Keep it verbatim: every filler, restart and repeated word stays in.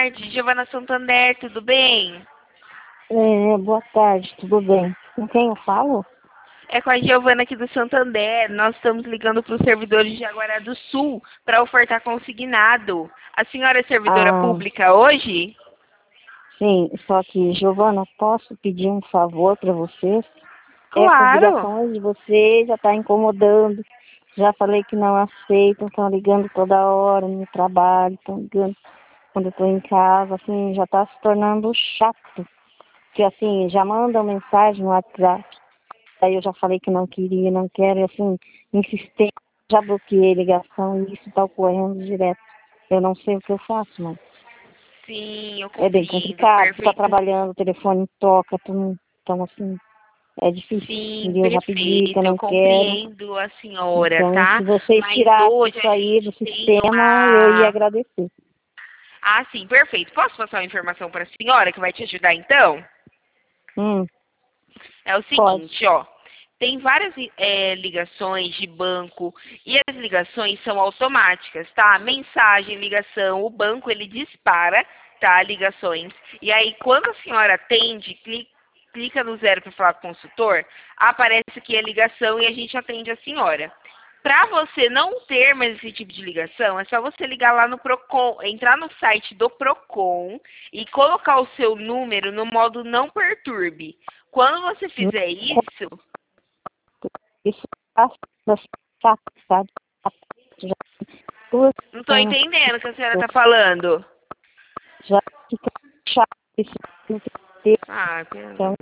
tarde, Giovana Santander, tudo bem? É, boa tarde, tudo bem? Com quem eu falo? É com a Giovana aqui do Santander. Nós estamos ligando para os servidores de Jaguará do Sul para ofertar consignado. A senhora é servidora Ah, pública hoje? sim, só que, Giovana, posso pedir um favor para vocês? Essas Claro. ligações de vocês já tá incomodando. Já falei que não aceitam, estão ligando toda hora no trabalho, estão ligando quando eu estou em casa, assim, já está se tornando chato. Que assim, já mandam mensagem no WhatsApp. Aí eu já falei que não queria, não quero, e assim, insistente, já bloqueei ligação e isso está ocorrendo direto. Eu não sei o que eu faço, mas Sim, eu é bem compreendo. complicado. Você está Perfeito. trabalhando, o telefone toca, tu- então assim, é difícil. Sim, E eu já pedi que eu perfeito. Eu não quero. compreendo a senhora, Então, tá? se vocês Mas tirassem hoje isso a aí do gente tem sistema, eu ia uma. agradecer. Ah, sim, perfeito. Posso passar uma informação para a senhora que vai te ajudar então? Hum, É o pode. seguinte, ó. Tem várias é, ligações de banco e as ligações são automáticas, tá? Mensagem, ligação, o banco ele dispara, tá? Ligações. E aí, quando a senhora atende, cli- clica no zero para falar com o consultor, aparece aqui a ligação e a gente atende a senhora. Para você não ter mais esse tipo de ligação, é só você ligar lá no Procon, entrar no site do Procon e colocar o seu número no modo não perturbe. Quando você Não, fizer isso, isso passa da chato, sabe? Já duas não estou semanas entendendo o que a senhora está falando. já fica chato isso. Ah, Então, pelo